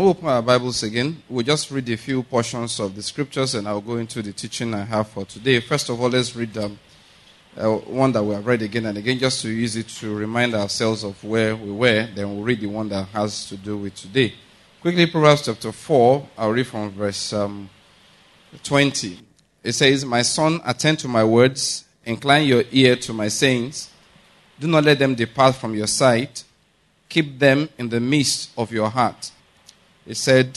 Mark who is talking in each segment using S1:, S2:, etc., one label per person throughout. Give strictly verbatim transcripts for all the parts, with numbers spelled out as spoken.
S1: We'll open our Bibles again. We'll just read a few portions of the scriptures and I'll go into the teaching I have for today. First of all, let's read um, uh, one that we have read again and again, just to use it to remind ourselves of where we were. Then we'll read the one that has to do with today. Quickly, Proverbs chapter four, I'll read from verse um, twenty. It says, "My son, attend to my words, incline your ear to my sayings. Do not let them depart from your sight. Keep them in the midst of your heart." It said,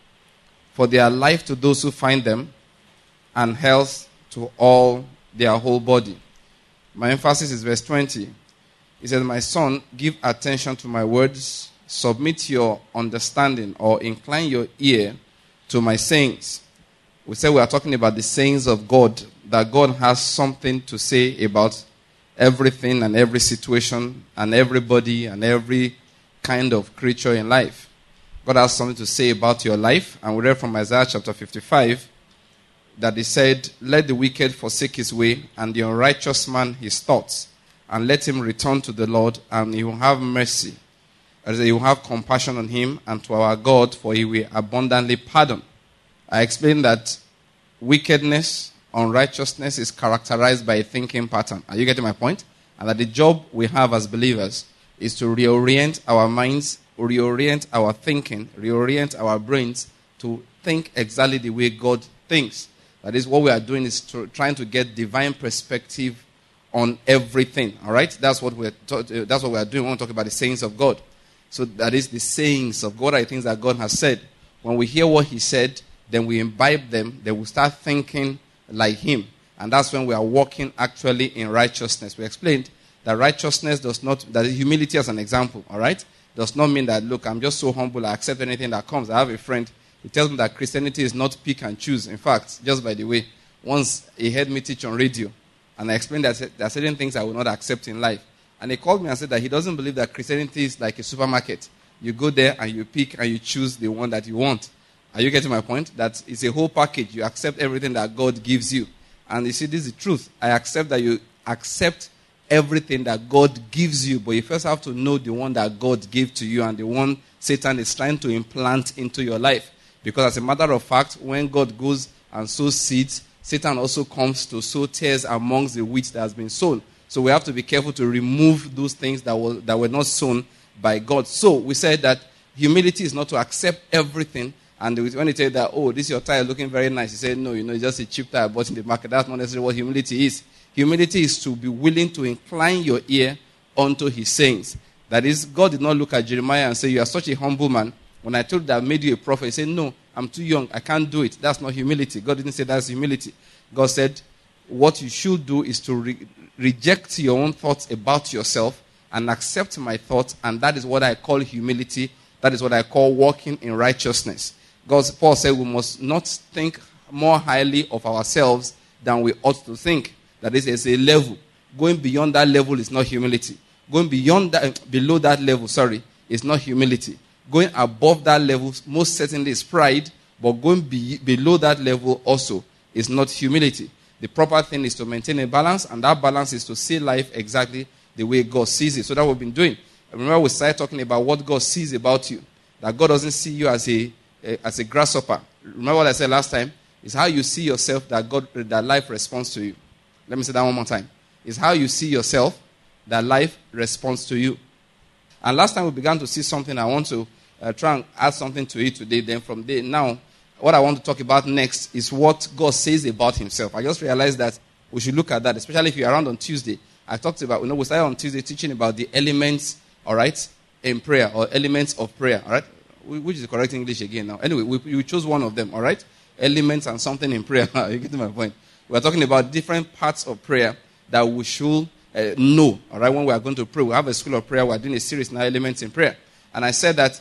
S1: "For they are life to those who find them, and health to all their whole body." My emphasis is verse twenty. It says, "My son, give attention to my words. Submit your understanding or incline your ear to my sayings." We said we are talking about the sayings of God, that God has something to say about everything and every situation and everybody and every kind of creature in life. God has something to say about your life. And we read from Isaiah chapter fifty-five that he said, "Let the wicked forsake his way, and the unrighteous man his thoughts, and let him return to the Lord, and he will have mercy. As he will have compassion on him, and to our God, for he will abundantly pardon." I explained that wickedness, unrighteousness is characterized by a thinking pattern. Are you getting my point? And that the job we have as believers is to reorient our minds, reorient our thinking, reorient our brains to think exactly the way God thinks. That is, what we are doing is to, trying to get divine perspective on everything. All right? That's what we're ta- that's what we are doing. We want to talk about the sayings of God. So that is the sayings of God, are the things that God has said. When we hear what he said, then we imbibe them, then we start thinking like him. And that's when we are walking actually in righteousness. We explained that righteousness does not, that humility as an example, all right, does not mean that, look, I'm just so humble, I accept anything that comes. I have a friend, he tells me that Christianity is not pick and choose. In fact, just by the way, once he heard me teach on radio, and I explained that there are certain things I will not accept in life. And he called me and said that he doesn't believe that Christianity is like a supermarket. You go there and you pick and you choose the one that you want. Are you getting my point? That it's a whole package. You accept everything that God gives you. And you see, this is the truth. I accept that you accept everything that God gives you, but you first have to know the one that God gave to you and the one Satan is trying to implant into your life. Because as a matter of fact, when God goes and sows seeds, Satan also comes to sow tares amongst the wheat that has been sown. So we have to be careful to remove those things that were, that were not sown by God. So we said that humility is not to accept everything. And when he said that, "Oh, this is your tire looking very nice," he said, "No, you know, it's just a cheap tire I bought in the market." That's not necessarily what humility is. Humility is to be willing to incline your ear unto his sayings. That is, God did not look at Jeremiah and say, "You are such a humble man. When I told you that I made you a prophet," he said, "No, I'm too young. I can't do it." That's not humility. God didn't say that's humility. God said, what you should do is to re- reject your own thoughts about yourself and accept my thoughts. And that is what I call humility. That is what I call walking in righteousness. God, Paul said we must not think more highly of ourselves than we ought to think. That is, it's a level. Going beyond that level is not humility. Going beyond that, below that level, sorry, is not humility. Going above that level most certainly is pride, but going be, below that level also is not humility. The proper thing is to maintain a balance, and that balance is to see life exactly the way God sees it. So that we've been doing. Remember, we started talking about what God sees about you. That God doesn't see you as a as a grasshopper. Remember what I said last time? It's how you see yourself that God, that life responds to you. Let me say that one more time. It's how you see yourself that life responds to you. And last time we began to see something. I want to uh, try and add something to it today. Then from there, now, what I want to talk about next is what God says about himself. I just realized that we should look at that, especially if you're around on Tuesday. I talked about, you know, we started on Tuesday teaching about the elements, all right, in prayer, or elements of prayer, all right? Which is the correct English again now. Anyway, we, we chose one of them, all right? Elements and something in prayer. You get to my point. We're talking about different parts of prayer that we should uh, know, all right, when we are going to pray. We have a school of prayer. We're doing a series now, Elements in Prayer. And I said that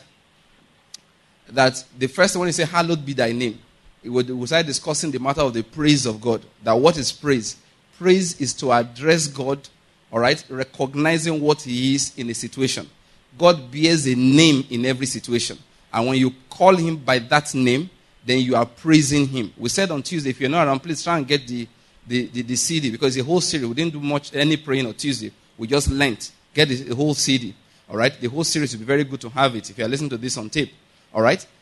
S1: that the first one is say, "Hallowed be thy name." It would, we started discussing the matter of the praise of God. That what is praise? Praise is to address God, all right, recognizing what he is in a situation. God bears a name in every situation. And when you call him by that name, then you are praising him. We said on Tuesday, if you're not around, please try and get the, the, the, the C D, because the whole series, we didn't do much, any praying on Tuesday. We just learned. Get the, the whole C D. All right? The whole series would be very good to have it if you're listening to this on tape. All right?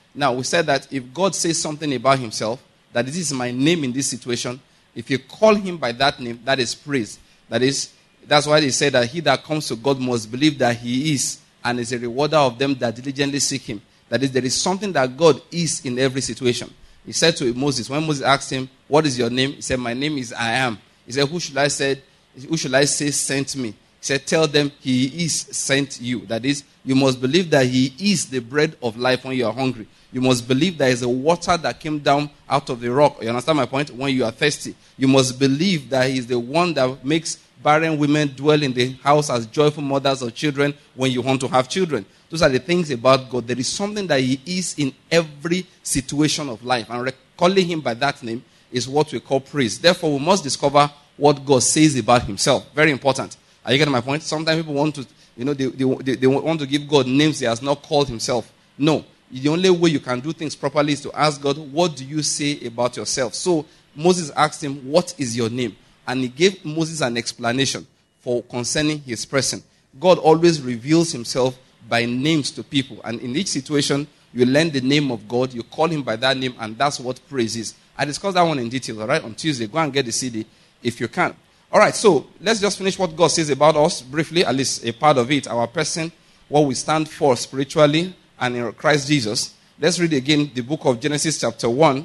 S1: Now, we said that if God says something about himself, that this is my name in this situation, if you call him by that name, that is praise. That is, that's why they say that he that comes to God must believe that he is and is a rewarder of them that diligently seek him. That is, there is something that God is in every situation. He said to Moses, when Moses asked him, what is your name? He said, my name is I am. He said, who should I say, who should I say sent me? He said, tell them he is sent you. That is, you must believe that he is the bread of life when you are hungry. You must believe there is a water that came down out of the rock. You understand my point? When you are thirsty. You must believe that he is the one that makes barren women dwell in the house as joyful mothers of children when you want to have children. Those are the things about God. There is something that he is in every situation of life. And calling him by that name is what we call praise. Therefore, we must discover what God says about himself. Very important. Are you getting my point? Sometimes people want to, you know, they, they, they want to give God names he has not called himself. No. The only way you can do things properly is to ask God, what do you say about yourself? So Moses asked him, what is your name? And he gave Moses an explanation for concerning his person. God always reveals himself by names to people. And in each situation, you learn the name of God, you call him by that name, and that's what praise is. I discussed that one in detail, all right, on Tuesday. Go and get the C D if you can. All right, so let's just finish what God says about us briefly, at least a part of it, our person, what we stand for spiritually, and in Christ Jesus. Let's read again the book of Genesis chapter one.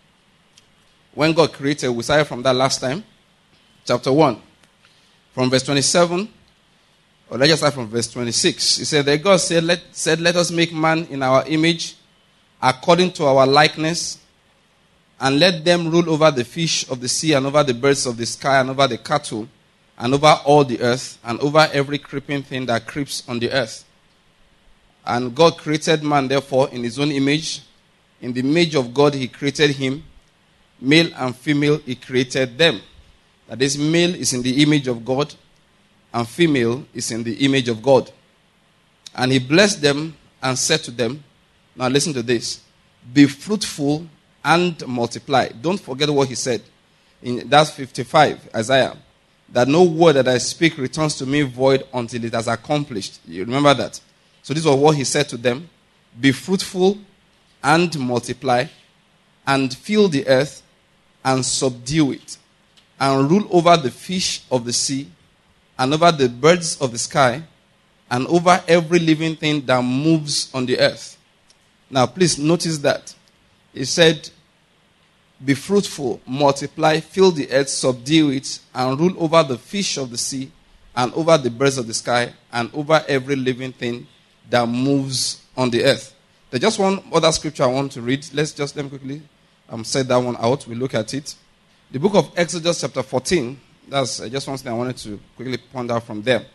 S1: When God created, we started from that last time. Chapter one. From verse twenty-seven. Or let's just start from verse twenty-six. He said that God said let, said, let us make man in our image, according to our likeness, and let them rule over the fish of the sea, and over the birds of the sky, and over the cattle, and over all the earth, and over every creeping thing that creeps on the earth. And God created man, therefore, in his own image. In the image of God, he created him. Male and female, he created them. That is, male is in the image of God, and female is in the image of God. And he blessed them and said to them, now listen to this, be fruitful and multiply. Don't forget what he said. In that's fifty-five, Isaiah. That no word that I speak returns to me void until it has accomplished. You remember that? So this was what he said to them. Be fruitful and multiply and fill the earth and subdue it and rule over the fish of the sea and over the birds of the sky and over every living thing that moves on the earth. Now please notice that. He said, be fruitful, multiply, fill the earth, subdue it and rule over the fish of the sea and over the birds of the sky and over every living thing that moves on the earth. There's just one other scripture I want to read. Let's just let me quickly um, set that one out. We look at it. The book of Exodus chapter fourteen. That's uh, just one thing I wanted to quickly point out from there.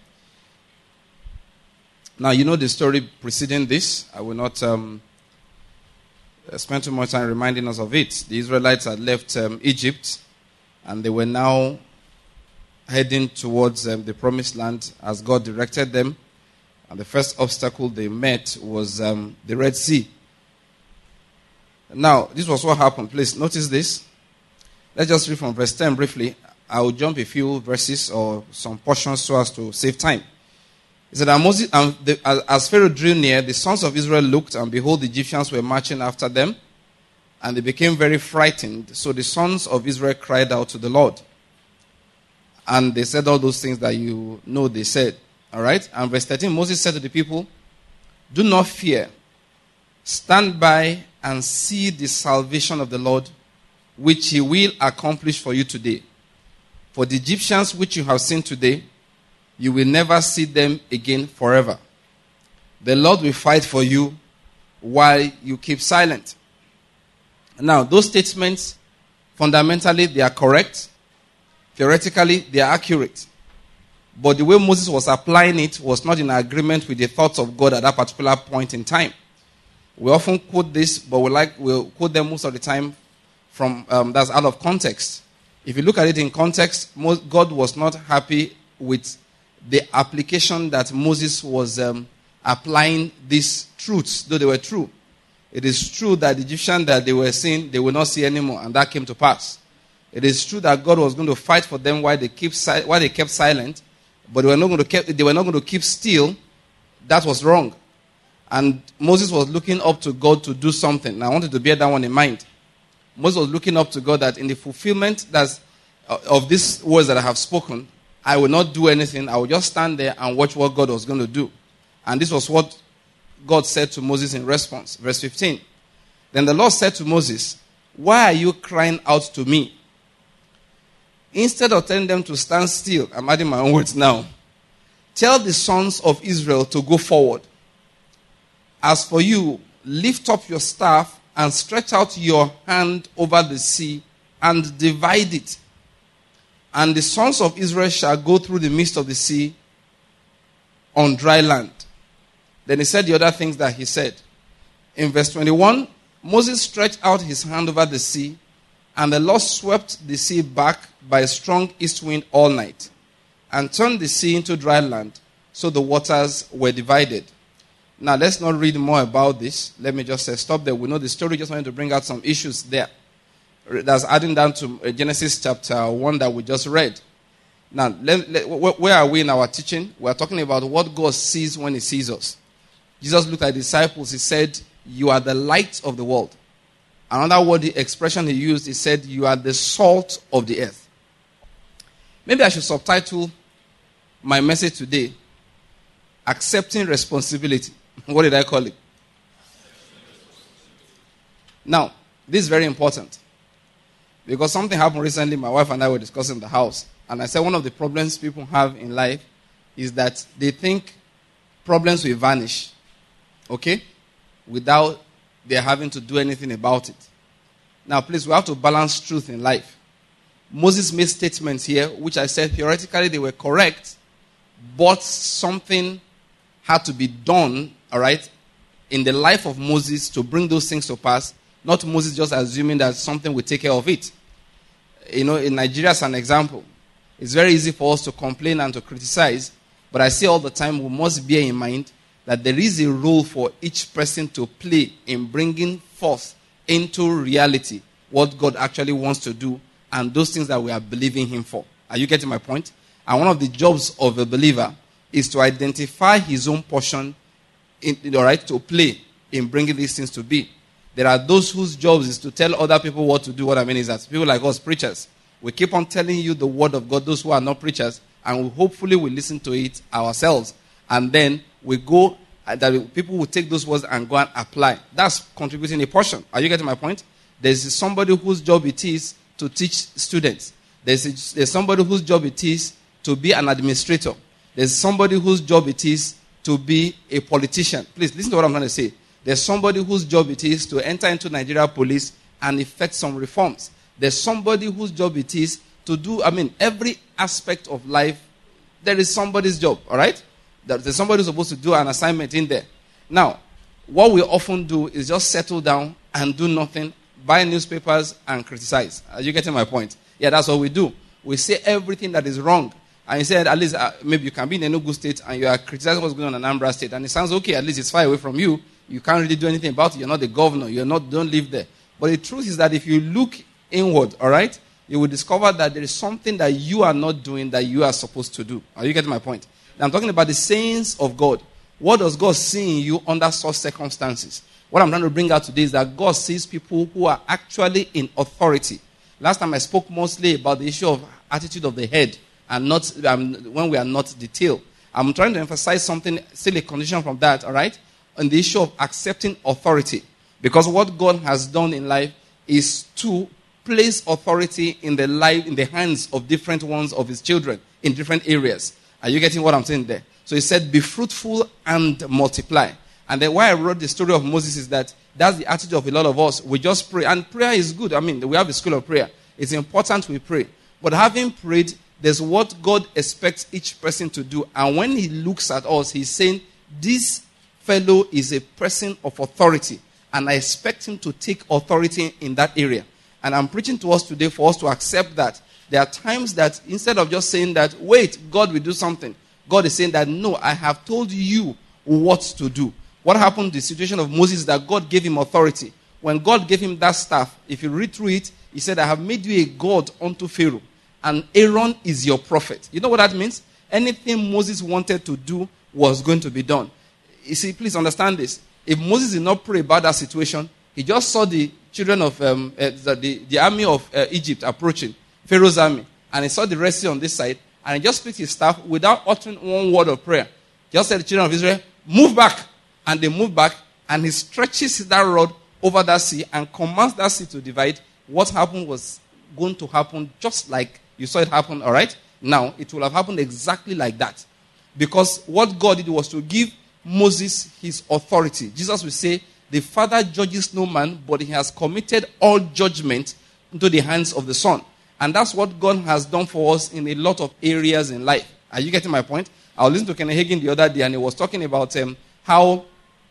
S1: Now, you know the story preceding this. I will not um, spend too much time reminding us of it. The Israelites had left um, Egypt, and they were now heading towards um, the promised land as God directed them. And the first obstacle they met was um, the Red Sea. Now, this was what happened. Please notice this. Let's just read from verse ten briefly. I will jump a few verses or some portions so as to save time. It said, and Moses, and the, as Pharaoh drew near, the sons of Israel looked, and behold, the Egyptians were marching after them, and they became very frightened. So the sons of Israel cried out to the Lord. And they said all those things that you know they said. All right? And verse thirteen, Moses said to the people, do not fear. Stand by and see the salvation of the Lord, which he will accomplish for you today. For the Egyptians which you have seen today, you will never see them again forever. The Lord will fight for you while you keep silent. Now, those statements, fundamentally, they are correct. Theoretically, they are accurate. But the way Moses was applying it was not in agreement with the thoughts of God at that particular point in time. We often quote this, but we like we'll quote them most of the time from um, that's out of context. If you look at it in context, God was not happy with the application that Moses was um, applying these truths, though they were true. It is true that the Egyptian that they were seeing, they will not see anymore, and that came to pass. It is true that God was going to fight for them while they keep si- while they kept silent, but they were not going to keep, they were not going to keep still. That was wrong. And Moses was looking up to God to do something. And I wanted to bear that one in mind. Moses was looking up to God that in the fulfillment that's, uh, of these words that I have spoken, I will not do anything. I will just stand there and watch what God was going to do. And this was what God said to Moses in response. Verse fifteen. Then the Lord said to Moses, why are you crying out to me? Instead of telling them to stand still, I'm adding my own words now. Tell the sons of Israel to go forward. As for you, lift up your staff and stretch out your hand over the sea and divide it. And the sons of Israel shall go through the midst of the sea on dry land. Then he said the other things that he said. In verse twenty-one, Moses stretched out his hand over the sea, and the Lord swept the sea back by a strong east wind all night, and turned the sea into dry land, so the waters were divided. Now, let's not read more about this. Let me just say, stop there. We know the story, just wanted to bring out some issues there. That's adding down to Genesis chapter one that we just read. Now, let, let, where are we in our teaching? We are talking about what God sees when he sees us. Jesus looked at the disciples. He said, you are the light of the world. Another word, the expression he used, he said, you are the salt of the earth. Maybe I should subtitle my message today, Accepting Responsibility. What did I call it? Now, this is very important. Because something happened recently, my wife and I were discussing in the house. And I said one of the problems people have in life is that they think problems will vanish. Okay? Without their having to do anything about it. Now, please, we have to balance truth in life. Moses made statements here, which I said theoretically they were correct, but something had to be done, all right, in the life of Moses to bring those things to pass. Not Moses just assuming that something will take care of it. You know, in Nigeria, as an example, it's very easy for us to complain and to criticize, but I say all the time we must bear in mind that there is a role for each person to play in bringing forth into reality what God actually wants to do and those things that we are believing him for. Are you getting my point? And one of the jobs of a believer is to identify his own portion in, all right, to play in bringing these things to be. There are those whose jobs is to tell other people what to do. What I mean is that people like us, preachers, we keep on telling you the word of God, those who are not preachers, and we hopefully will listen to it ourselves. And then we go, that people will take those words and go and apply. That's contributing a portion. Are you getting my point? There's somebody whose job it is to teach students. There's, a, there's somebody whose job it is to be an administrator. There's somebody whose job it is to be a politician. Please, listen to what I'm trying to say. There's somebody whose job it is to enter into Nigeria police and effect some reforms. There's somebody whose job it is to do, I mean, every aspect of life, there is somebody's job, all right? There's somebody who's supposed to do an assignment in there. Now, what we often do is just settle down and do nothing, buy newspapers and criticize. Are you getting my point? Yeah, that's what we do. We say everything that is wrong. And you said, at least, uh, maybe you can be in Enugu State and you are criticizing what's going on in Anambra State. And it sounds okay, at least it's far away from you. You can't really do anything about it. You're not the governor. You're not, don't live there. But the truth is that if you look inward, all right, you will discover that there is something that you are not doing that you are supposed to do. Are you getting my point? Now, I'm talking about the sayings of God. What does God see in you under such circumstances? What I'm trying to bring out today is that God sees people who are actually in authority. Last time I spoke mostly about the issue of attitude of the head and not um, when we are not detailed. I'm trying to emphasize something, still a condition from that, all right, on the issue of accepting authority. Because what God has done in life is to place authority in the life, in the hands of different ones of his children in different areas. Are you getting what I'm saying there? So he said, be fruitful and multiply. And then why I wrote the story of Moses is that that's the attitude of a lot of us. We just pray. And prayer is good. I mean, we have a school of prayer. It's important we pray. But having prayed, there's what God expects each person to do. And when he looks at us, he's saying, this fellow is a person of authority. And I expect him to take authority in that area. And I'm preaching to us today for us to accept that. There are times that instead of just saying that, wait, God will do something, God is saying that, no, I have told you what to do. What happened in the situation of Moses is that God gave him authority. When God gave him that staff, if you read through it, he said, I have made you a god unto Pharaoh, and Aaron is your prophet. You know what that means? Anything Moses wanted to do was going to be done. you see, please understand this. If Moses did not pray about that situation, he just saw the children of um, uh, the, the army of uh, Egypt approaching, Pharaoh's army, and he saw the Red Sea on this side, and he just picked his staff without uttering one word of prayer. Just said to the children of Israel, move back. And they move back, and he stretches that rod over that sea and commands that sea to divide. What happened was going to happen just like you saw it happen, all right? Now, it will have happened exactly like that. Because what God did was to give Moses his authority. Jesus will say, the Father judges no man, but he has committed all judgment into the hands of the Son. And that's what God has done for us in a lot of areas in life. Are you getting my point? I was listening to Kenneth Hagin the other day, and he was talking about um, how,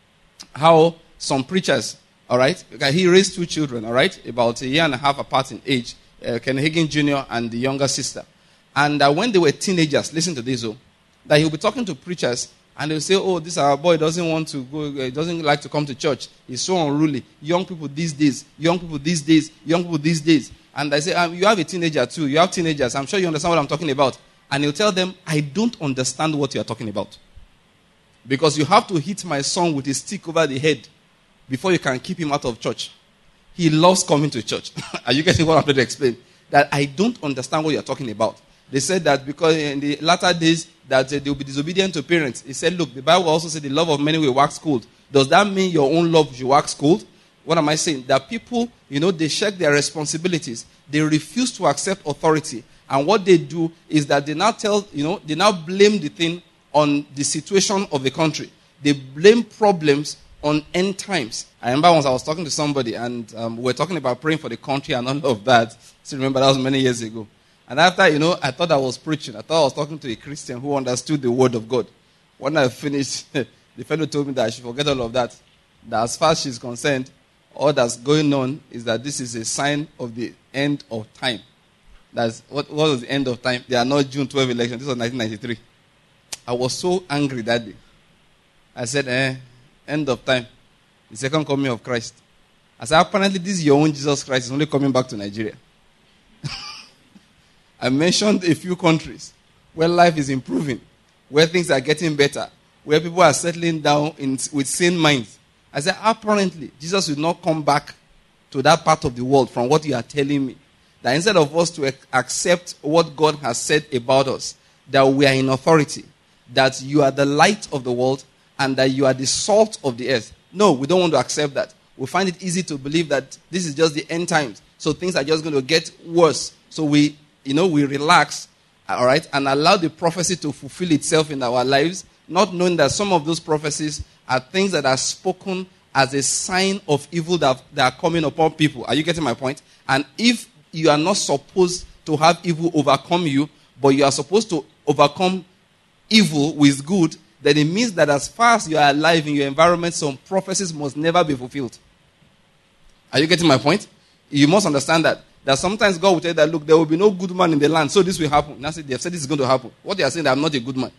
S1: how some preachers, all right, he raised two children, all right, about a year and a half apart in age, uh, Kenneth Hagin Junior and the younger sister. And uh, when they were teenagers, listen to this, oh, that he'll be talking to preachers, and they'll say, oh, this our boy doesn't want to go, uh, doesn't like to come to church. He's so unruly. Young people these days, young people these days, young people these days. And I say, um, you have a teenager too. You have teenagers. I'm sure you understand what I'm talking about. And he'll tell them, I don't understand what you're talking about. Because you have to hit my son with a stick over the head before you can keep him out of church. He loves coming to church. Are you getting what I'm trying to explain? That I don't understand what you're talking about. They said that because in the latter days that uh, they will be disobedient to parents. He said, look, the Bible also said the love of many will wax cold. Does that mean your own love should wax cold? What am I saying? That people, you know, they shirk their responsibilities. They refuse to accept authority. And what they do is that they now tell, you know, they now blame the thing on the situation of the country. They blame problems on end times. I remember once I was talking to somebody, and um, we were talking about praying for the country and all of that. Still remember, that was many years ago. And after, you know, I thought I was preaching. I thought I was talking to a Christian who understood the word of God. When I finished, the fellow told me that I should forget all of that. That as far as she's concerned, all that's going on is that this is a sign of the end of time. That's what, what was the end of time? They are not June twelfth election. This was nineteen ninety-three. I was so angry that day. I said, eh, end of time. The second coming of Christ. I said, apparently this is your own Jesus Christ. Is only coming back to Nigeria. I mentioned a few countries where life is improving, where things are getting better, where people are settling down in, with sane minds. I said, apparently, Jesus will not come back to that part of the world from what you are telling me. That instead of us to accept what God has said about us, that we are in authority, that you are the light of the world, and that you are the salt of the earth. No, we don't want to accept that. We find it easy to believe that this is just the end times. So things are just going to get worse. So we, you know, we relax, all right, and allow the prophecy to fulfill itself in our lives, not knowing that some of those prophecies are things that are spoken as a sign of evil that, that are coming upon people. Are you getting my point? And if you are not supposed to have evil overcome you, but you are supposed to overcome evil with good, then it means that as far as you are alive in your environment, some prophecies must never be fulfilled. Are you getting my point? You must understand that. That sometimes God will tell you that, look, there will be no good man in the land, so this will happen. And I said, they have said this is going to happen. What they are saying, that I'm not a good man.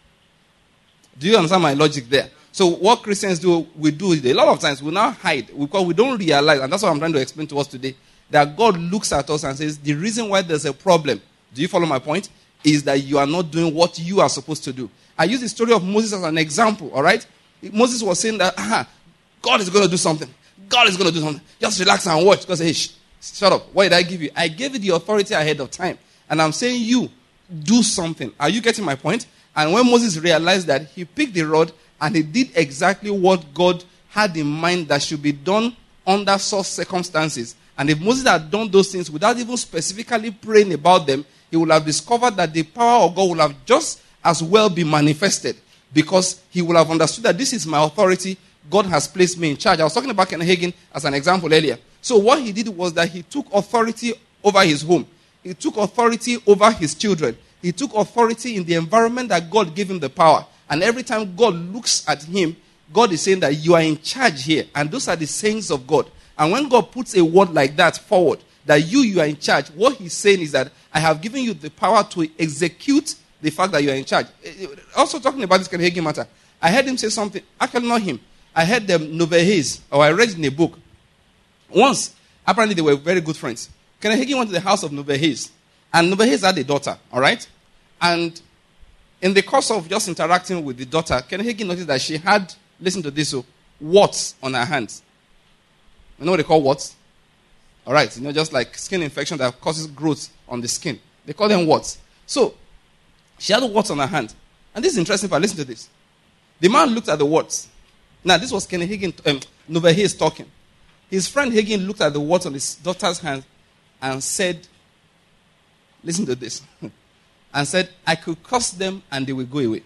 S1: Do you understand my logic there? So what Christians do, we do, a lot of times we now hide because we don't realize, and that's what I'm trying to explain to us today, that God looks at us and says, the reason why there's a problem, do you follow my point, is that you are not doing what you are supposed to do. I use the story of Moses as an example, all right? Moses was saying that, aha, God is going to do something. God is going to do something. Just relax and watch. God said, hey, shh, shut up. What did I give you? I gave you the authority ahead of time. And I'm saying you, do something. Are you getting my point? And when Moses realized that, he picked the rod and he did exactly what God had in mind that should be done under such circumstances. And if Moses had done those things without even specifically praying about them, he would have discovered that the power of God would have just as well been manifested, because he would have understood that this is my authority. God has placed me in charge. I was talking about Kenneth Hagin as an example earlier. So what he did was that he took authority over his home. He took authority over his children. He took authority in the environment that God gave him the power. And every time God looks at him, God is saying that you are in charge here. And those are the sayings of God. And when God puts a word like that forward, that you, you are in charge, what he's saying is that I have given you the power to execute the fact that you are in charge. Also talking about this Kenneth Hagin matter, I heard him say something, actually not him. I heard them, Novehes, or I read in a book. Once, apparently they were very good friends. Kenneth Hagin went to the house of Novehes, and Novehes had a daughter, all right? And in the course of just interacting with the daughter, Kenneth Hagin noticed that she had listen to this, so warts on her hands. You know what they call warts? All right, you know, just like skin infection that causes growth on the skin. They call them warts. So, she had warts on her hand. And this is interesting, but listen to this. The man looked at the warts. Now, this was Kenny Hagin, um, Nova Hayes talking. His friend Hagin looked at the warts on his daughter's hand and said, listen to this, and said, I could curse them and they will go away.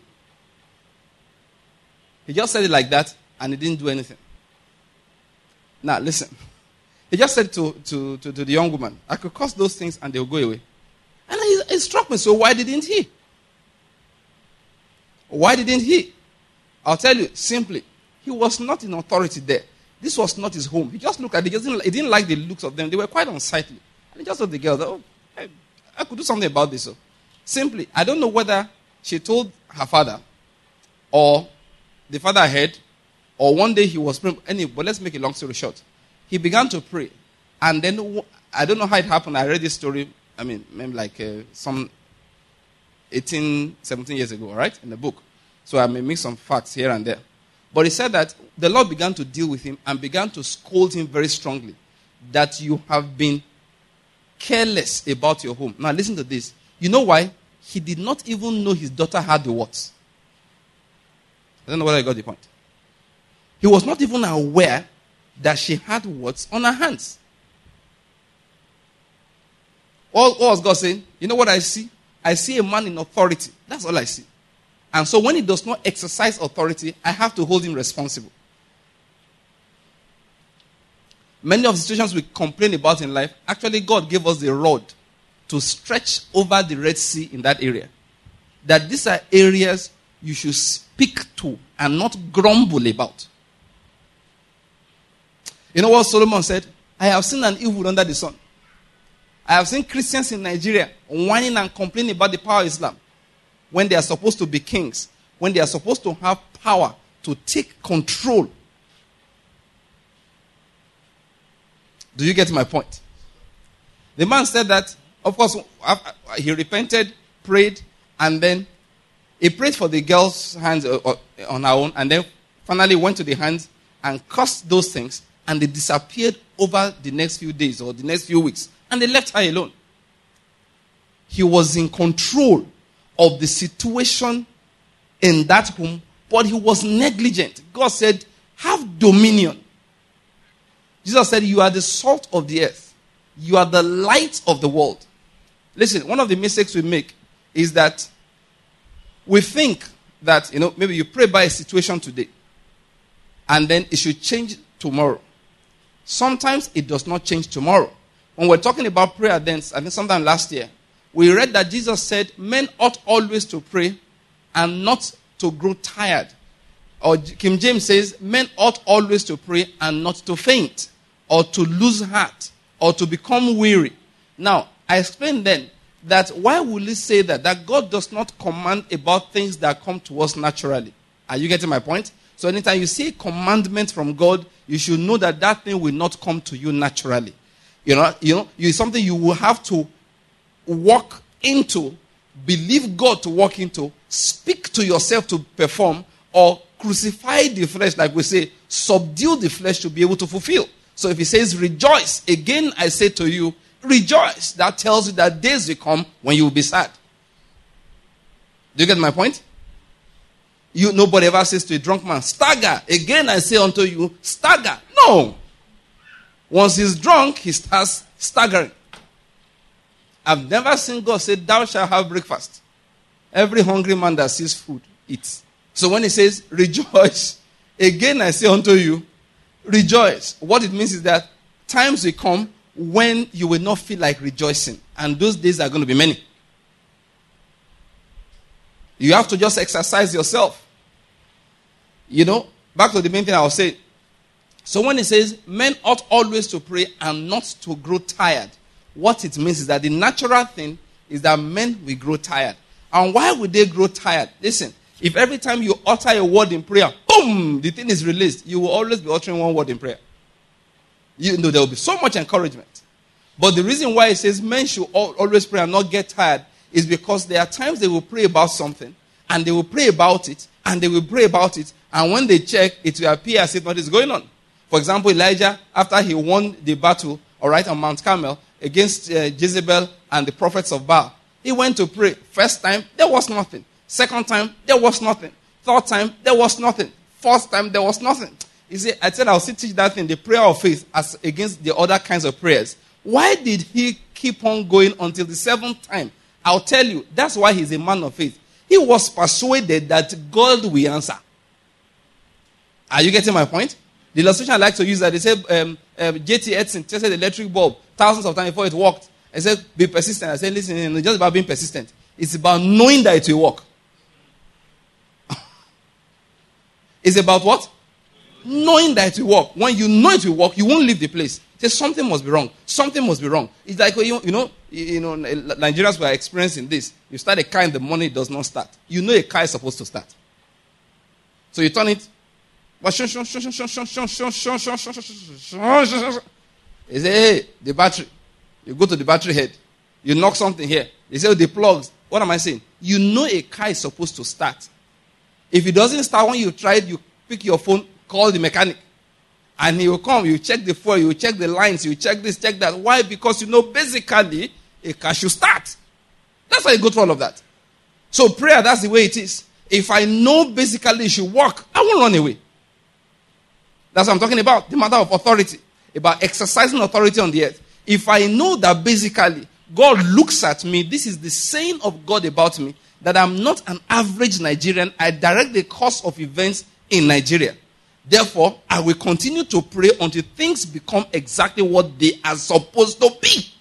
S1: He just said it like that and he didn't do anything. Now, listen. He just said to, to, to, to the young woman, I could curse those things and they'll go away. And it, it struck me, so why didn't he? Why didn't he? I'll tell you, simply, he was not in authority there. This was not his home. He just looked at it. He didn't, he didn't like the looks of them. They were quite unsightly. And he just told the girl, oh, I, I could do something about this. So. Simply, I don't know whether she told her father or the father heard or one day he was praying. Anyway, but let's make a long story short. He began to pray. And then, I don't know how it happened. I read this story, I mean, maybe like uh, some eighteen, seventeen years ago, all right, in the book. So I may mix some facts here and there. But he said that the Lord began to deal with him and began to scold him very strongly. That you have been careless about your home. Now listen to this. You know why? He did not even know his daughter had the warts. I don't know whether I got the point. He was not even aware that she had warts on her hands. All, what was God saying? You know what I see? I see a man in authority. That's all I see. And so when he does not exercise authority, I have to hold him responsible. Many of the situations we complain about in life, actually God gave us the rod to stretch over the Red Sea in that area. That these are areas you should speak to and not grumble about. You know what Solomon said? I have seen an evil under the sun. I have seen Christians in Nigeria whining and complaining about the power of Islam when they are supposed to be kings, when they are supposed to have power to take control. Do you get my point? The man said that, of course, he repented, prayed, and then he prayed for the girl's hands on her own, and then finally went to the hands and cursed those things, and they disappeared over the next few days or the next few weeks, and they left her alone. He was in control of the situation in that home, but he was negligent. God said, have dominion. Jesus said, you are the salt of the earth. You are the light of the world. Listen, one of the mistakes we make is that we think that, you know, maybe you pray by a situation today and then it should change tomorrow. Sometimes it does not change tomorrow. When we're talking about prayer then, I think sometime last year, we read that Jesus said, men ought always to pray and not to grow tired. Or King James says, men ought always to pray and not to faint, or to lose heart, or to become weary. Now, I explained then that why will he say that? That God does not command about things that come to us naturally. Are you getting my point? So anytime you see a commandment from God, you should know that that thing will not come to you naturally. You know, you know, it's something you will have to walk into, believe God to walk into, speak to yourself to perform, or crucify the flesh, like we say, subdue the flesh to be able to fulfill. So if he says rejoice, again I say to you, rejoice. That tells you that days will come when you will be sad. Do you get my point? You, nobody ever says to a drunk man, stagger. Again I say unto you, stagger. No. Once he's drunk, he starts staggering. I've never seen God say, thou shalt have breakfast. Every hungry man that sees food eats. So when he says, rejoice, again I say unto you, rejoice. What it means is that times will come when you will not feel like rejoicing. And those days are going to be many. You have to just exercise yourself. You know, back to the main thing I was saying. So when he says, men ought always to pray and not to grow tired, what it means is that the natural thing is that men will grow tired. And why would they grow tired? Listen, if every time you utter a word in prayer, boom, the thing is released, you will always be uttering one word in prayer. You know, there will be so much encouragement. But the reason why it says men should always pray and not get tired is because there are times they will pray about something, and they will pray about it, and they will pray about it, And when they check, it will appear as if nothing is going on. For example, Elijah, after he won the battle, all right, on Mount Carmel against uh, Jezebel and the prophets of Baal, he went to pray. First time, there was nothing. Second time, there was nothing. Third time, there was nothing. Fourth time, there was nothing. You see, I said I'll still teach that thing, the prayer of faith, as against the other kinds of prayers. Why did he keep on going until the seventh time? I'll tell you, that's why he's a man of faith. He was persuaded that God will answer. Are you getting my point? The illustration I like to use that they said um, um, J T Edson tested the electric bulb thousands of times before it worked. I said, be persistent. I said, listen, it's just about being persistent. It's about knowing that it will work. It's about what? Knowing that it will work. When you know it will work, you won't leave the place. Say something must be wrong. Something must be wrong. It's like, you know, you know, Nigerians were experiencing this. You start a car and the money does not start. You know a car is supposed to start. So you turn it. You say, hey, the battery. You go to the battery head. You knock something here. They say, oh, the plugs. What am I saying? You know a car is supposed to start. If it doesn't start when you try it, you pick your phone, call the mechanic. And he will come, you check the fuel, you check the lines, you check this, check that. Why? Because you know basically a car should start. That's why you go through all of that. So prayer, that's the way it is. If I know basically it should work, I won't run away. That's what I'm talking about. The matter of authority. About exercising authority on the earth. If I know that basically God looks at me, this is the saying of God about me, that I'm not an average Nigerian. I direct the course of events in Nigeria. Therefore, I will continue to pray until things become exactly what they are supposed to be.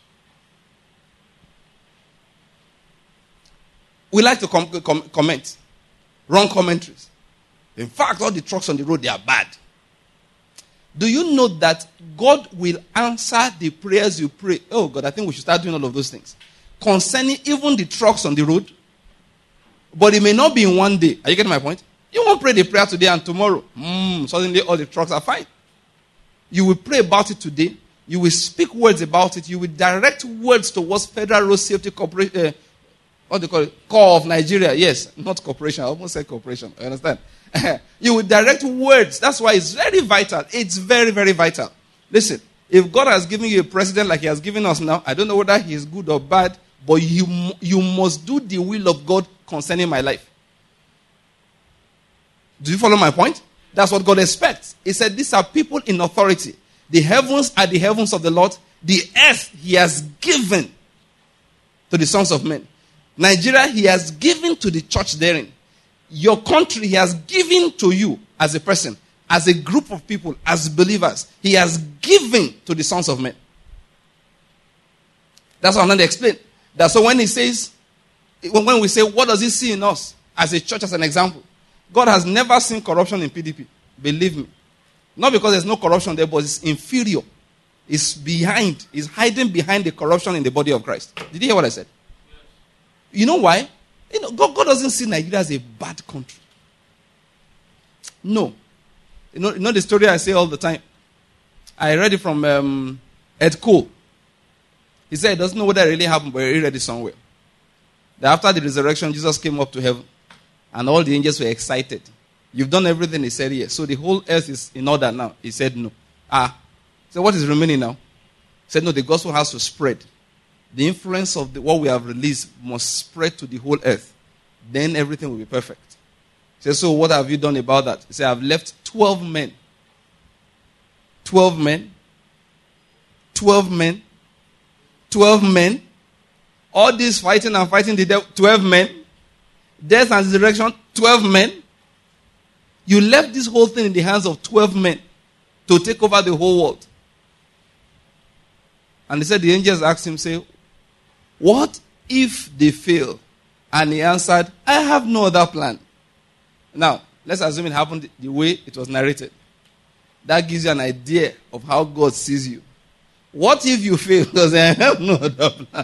S1: We like to com- com- comment. Wrong commentaries. In fact, all the trucks on the road, they are bad. Do you know that God will answer the prayers you pray? Oh God, I think we should start doing all of those things. Concerning even the trucks on the road. But it may not be in one day. Are you getting my point? You won't pray the prayer today and tomorrow, mm, suddenly all the trucks are fine. You will pray about it today. You will speak words about it. You will direct words towards Federal Road Safety Corporation. Uh, what do you call it? Corps of Nigeria. Yes, not corporation. I almost said corporation. I understand. You will direct words. That's why it's very vital. It's very, very vital. Listen, if God has given you a president like he has given us now, I don't know whether he is good or bad, but you, you must do the will of God concerning my life. Do you follow my point? That's what God expects. He said, these are people in authority. The heavens are the heavens of the Lord. The earth he has given to the sons of men. Nigeria he has given to the church therein. Your country he has given to you as a person, as a group of people, as believers. He has given to the sons of men. That's what I'm going to explain. That's so when he says, when we say, what does he see in us as a church, as an example? God has never seen corruption in P D P. Believe me. Not because there's no corruption there, but it's inferior. It's behind. It's hiding behind the corruption in the body of Christ. Did you hear what I said? Yes. You know why? You know, God, God doesn't see Nigeria as a bad country. No. You know, you know the story I say all the time? I read it from um, Ed Cole. He said he doesn't know whether it really happened, but he read it somewhere. That after the resurrection, Jesus came up to heaven. And all the angels were excited. You've done everything, he said, yes. So the whole earth is in order now. He said, no. Ah. So what is remaining now? He said, no, the gospel has to spread. The influence of the, what we have released must spread to the whole earth. Then everything will be perfect. He said, so what have you done about that? He said, I've left twelve men. twelve men. twelve men. twelve men. All this fighting and fighting the devil. twelve men. Death and resurrection, twelve men. You left this whole thing in the hands of twelve men to take over the whole world. And he said, the angels asked him, say, what if they fail? And he answered, I have no other plan. Now, let's assume it happened the way it was narrated. That gives you an idea of how God sees you. What if you fail? Because I have no other plan.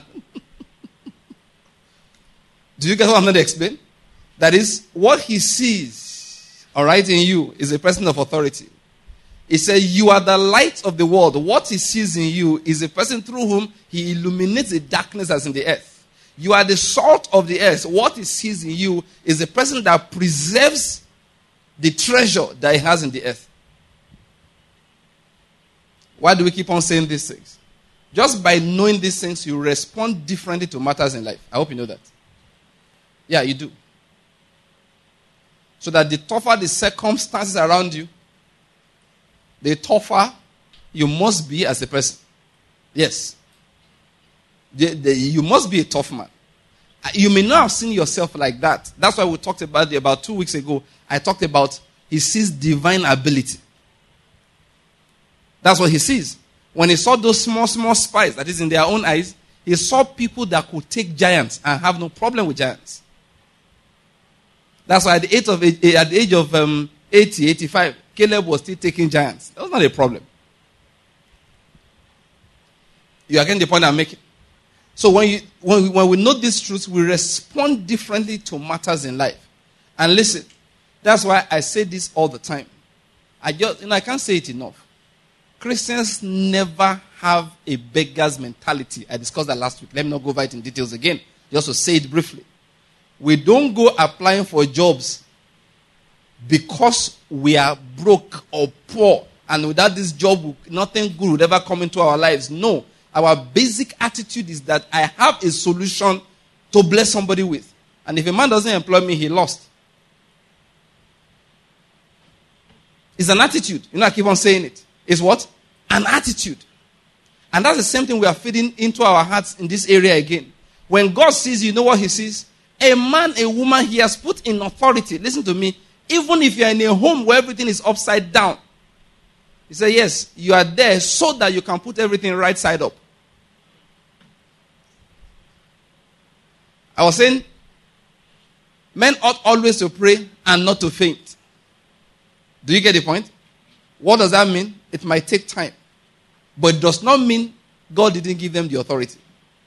S1: Do you get what I'm going to explain? That is, what he sees, all right, in you is a person of authority. He said, you are the light of the world. What he sees in you is a person through whom he illuminates the darkness that's in the earth. You are the salt of the earth. What he sees in you is a person that preserves the treasure that he has in the earth. Why do we keep on saying these things? Just by knowing these things, you respond differently to matters in life. I hope you know that. Yeah, you do. So that the tougher the circumstances around you, the tougher you must be as a person. Yes. The, the, you must be a tough man. You may not have seen yourself like that. That's why we talked about it about two weeks ago. I talked about he sees divine ability. That's what he sees. When he saw those small, small spies, that is in their own eyes, he saw people that could take giants and have no problem with giants. That's why at the age of, at the age of um, eighty, eighty-five, Caleb was still taking giants. That was not a problem. You are getting the point I'm making? So when, you, when, we, when we know these truths, we respond differently to matters in life. And listen, that's why I say this all the time. I just, you know, I can't say it enough. Christians never have a beggar's mentality. I discussed that last week. Let me not go over it in details again. Just to say it briefly. We don't go applying for jobs because we are broke or poor. And without this job, nothing good would ever come into our lives. No. Our basic attitude is that I have a solution to bless somebody with. And if a man doesn't employ me, he lost. It's an attitude. You know, I keep on saying it. It's what? An attitude. And that's the same thing we are feeding into our hearts in this area again. When God sees you, know what he sees? A man, a woman, he has put in authority. Listen to me. Even if you are in a home where everything is upside down. He said, yes, you are there so that you can put everything right side up. I was saying, men ought always to pray and not to faint. Do you get the point? What does that mean? It might take time. But it does not mean God didn't give them the authority.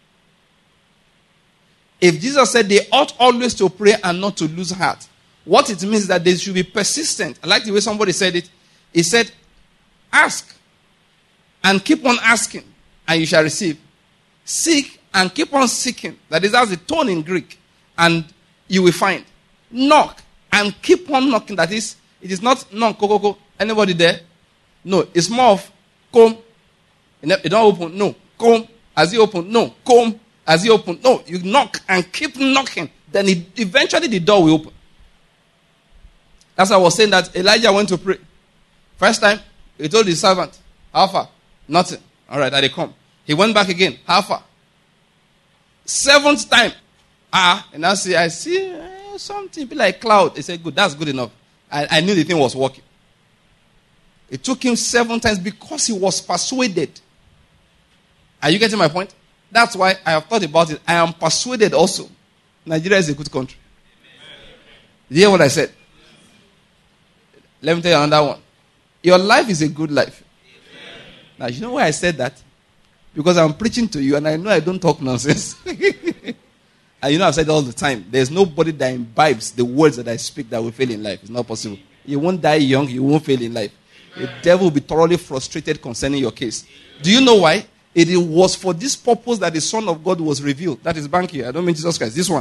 S1: If Jesus said they ought always to pray and not to lose heart, what it means is that they should be persistent. I like the way somebody said it. He said, ask and keep on asking and you shall receive. Seek and keep on seeking. That is, that's the tone in Greek. And you will find. Knock and keep on knocking. That is, it is not knock, go, go, go. Anybody there? No, it's more of come. It don't open. No, come. As you open. No, come. As you open. No, you knock and keep knocking. Then it, eventually the door will open. That's why I was saying that Elijah went to pray. First time, he told his servant, how far? Nothing. All right, they come. He went back again. How far? Seventh time. Ah, and I see, I see uh, something be like cloud. He said, good, that's good enough. I, I knew the thing was working. It took him seven times because he was persuaded. Are you getting my point? That's why I have thought about it. I am persuaded also. Nigeria is a good country. Did you hear what I said? Let me tell you another one. Your life is a good life. Now, you know why I said that? Because I'm preaching to you and I know I don't talk nonsense. And you know I've said it all the time. There's nobody that imbibes the words that I speak that will fail in life. It's not possible. You won't die young. You won't fail in life. The devil will be thoroughly frustrated concerning your case. Do you know why? It was for this purpose that the Son of God was revealed. That is Banky. I don't mean Jesus Christ. This one.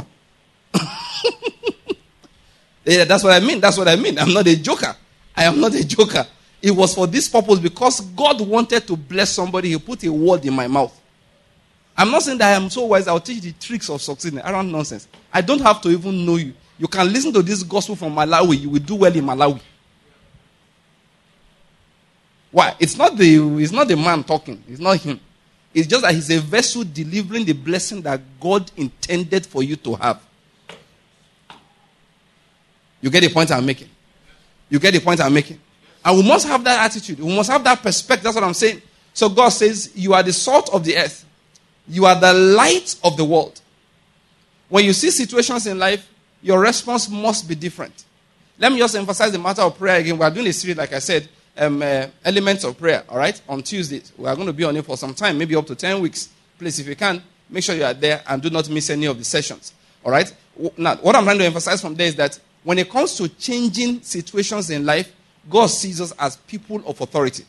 S1: Yeah, that's what I mean. That's what I mean. I'm not a joker. I am not a joker. It was for this purpose because God wanted to bless somebody. He put a word in my mouth. I'm not saying that I am so wise. I'll teach you the tricks of succeeding. I don't nonsense. I don't have to even know you. You can listen to this gospel from Malawi. You will do well in Malawi. Why? It's not the it's not the man talking. It's not him. It's just that he's a vessel delivering the blessing that God intended for you to have. You get the point I'm making? You get the point I'm making? And we must have that attitude. We must have that perspective. That's what I'm saying. So God says, you are the salt of the earth. You are the light of the world. When you see situations in life, your response must be different. Let me just emphasize the matter of prayer again. We are doing a series, like I said, um, uh, elements of prayer, all right, on Tuesdays. We are going to be on it for some time, maybe up to ten weeks. Please, if you can, make sure you are there and do not miss any of the sessions, all right? Now, what I'm trying to emphasize from there is that when it comes to changing situations in life, God sees us as people of authority.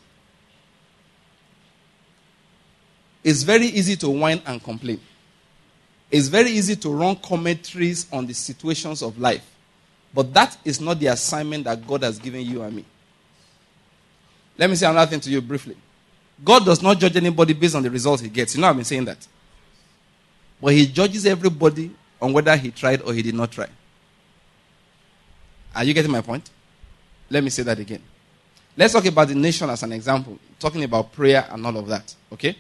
S1: It's very easy to whine and complain. It's very easy to run commentaries on the situations of life. But that is not the assignment that God has given you and me. Let me say another thing to you briefly. God does not judge anybody based on the results he gets. You know I've been saying that. But he judges everybody on whether he tried or he did not try. Are you getting my point? Let me say that again. Let's talk about the nation as an example. Talking about prayer and all of that. Okay?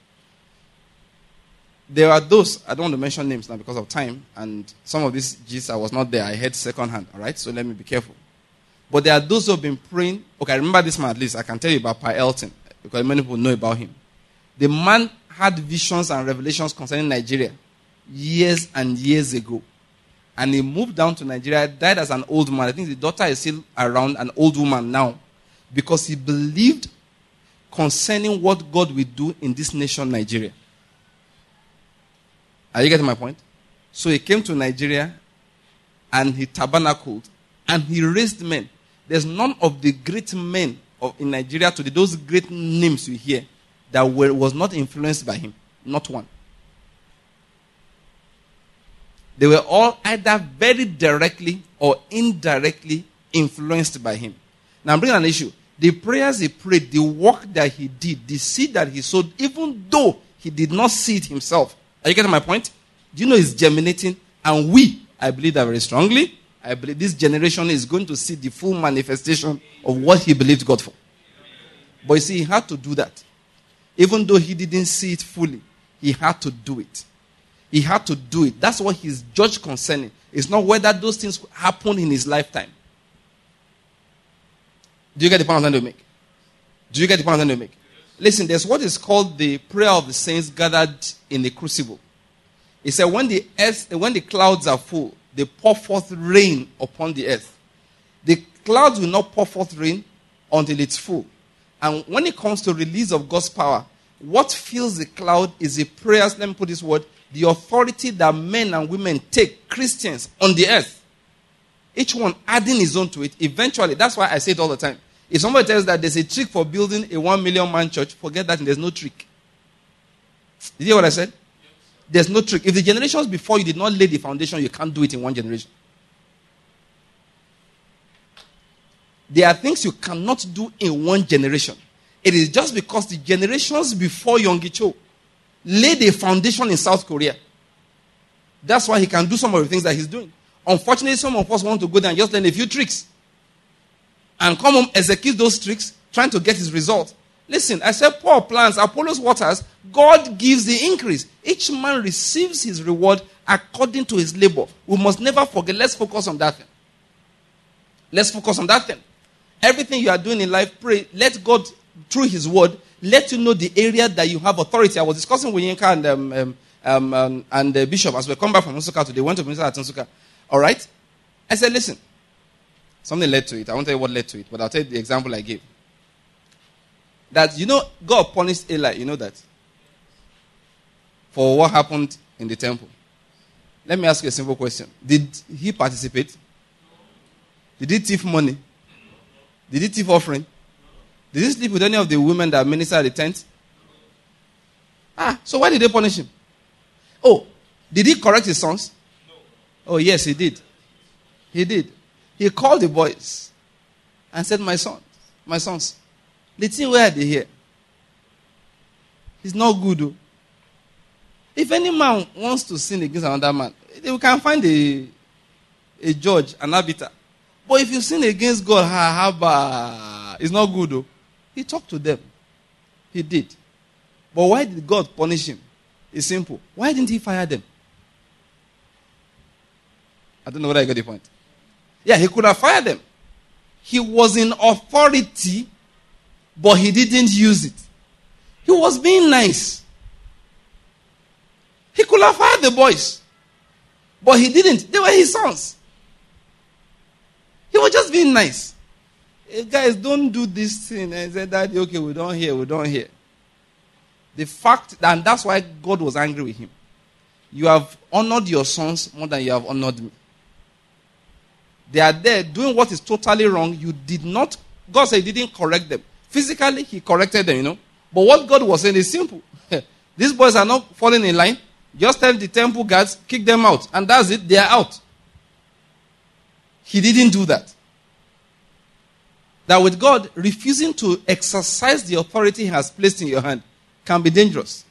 S1: There are those, I don't want to mention names now because of time, and some of these G's I was not there. I heard second hand. Alright? So let me be careful. But there are those who have been praying. Okay, I remember this man at least. I can tell you about Pa Elton, because many people know about him. The man had visions and revelations concerning Nigeria years and years ago. And he moved down to Nigeria, died as an old man. I think the daughter is still around, an old woman now. Because he believed concerning what God will do in this nation, Nigeria. Are you getting my point? So he came to Nigeria and he tabernacled and he raised men. There's none of the great men of, in Nigeria today, those great names you hear, that were, was not influenced by him. Not one. They were all either very directly or indirectly influenced by him. Now I'm bringing an issue. The prayers he prayed, the work that he did, the seed that he sowed, even though he did not see it himself. Are you getting my point? Do you know it's germinating? And we, I believe that very strongly. I believe this generation is going to see the full manifestation of what he believed God for. But you see, he had to do that. Even though he didn't see it fully, he had to do it. He had to do it. That's what he's judged concerning. It's not whether those things happened in his lifetime. Do you get the point I'm trying to make? Do you get the point I'm trying to make? Listen, there's what is called the prayer of the saints gathered in the crucible. It said when the earth, when the clouds are full, they pour forth rain upon the earth. The clouds will not pour forth rain until it's full. And when it comes to release of God's power, what fills the cloud is the prayers, let me put this word, the authority that men and women take, Christians, on the earth. Each one adding his own to it. Eventually, that's why I say it all the time. If somebody tells that there's a trick for building a one million man church, forget that, and there's no trick. Did you hear what I said? There's no trick. If the generations before you did not lay the foundation, you can't do it in one generation. There are things you cannot do in one generation. It is just because the generations before Yonggi Cho laid a foundation in South Korea. That's why he can do some of the things that he's doing. Unfortunately, some of us want to go there and just learn a few tricks. And come home, execute those tricks, trying to get his result. Listen, I said Paul plants, Apollos waters, God gives the increase. Each man receives his reward according to his labor. We must never forget. Let's focus on that thing. Let's focus on that thing. Everything you are doing in life, pray. Let God, through his word, let you know the area that you have authority. I was discussing with Yinka and, um, um, um, um, and the bishop as we come back from Nsukka today. Went to minister at Nsukka. All right? I said, listen. Something led to it. I won't tell you what led to it, but I'll tell you the example I gave. That, you know, God punished Eli. You know that? For what happened in the temple. Let me ask you a simple question. Did he participate? Did he thief money? Did he thief offering? Did he sleep with any of the women that ministered at the tent? Ah, so why did they punish him? Oh, did he correct his sons? Oh, yes, he did. He did. He called the boys and said, my sons, my sons, the thing where they here, it's not good. Though. If any man wants to sin against another man, they can find a, a judge, an arbiter. But if you sin against God, ha, ha, it's not good. Though. He talked to them. He did. But why did God punish him? It's simple. Why didn't he fire them? I don't know whether I got the point. Yeah, he could have fired them. He was in authority, but he didn't use it. He was being nice. He could have fired the boys, but he didn't. They were his sons. He was just being nice. Hey, guys, don't do this thing. And said, Daddy, okay, we don't hear, we don't hear. The fact, and that's why God was angry with him. You have honored your sons more than you have honored me. They are there doing what is totally wrong. You did not, God said he didn't correct them. Physically, he corrected them, you know. But what God was saying is simple. These boys are not falling in line. Just tell the temple guards, kick them out. And that's it, they are out. He didn't do that. That with God, refusing to exercise the authority he has placed in your hand can be dangerous.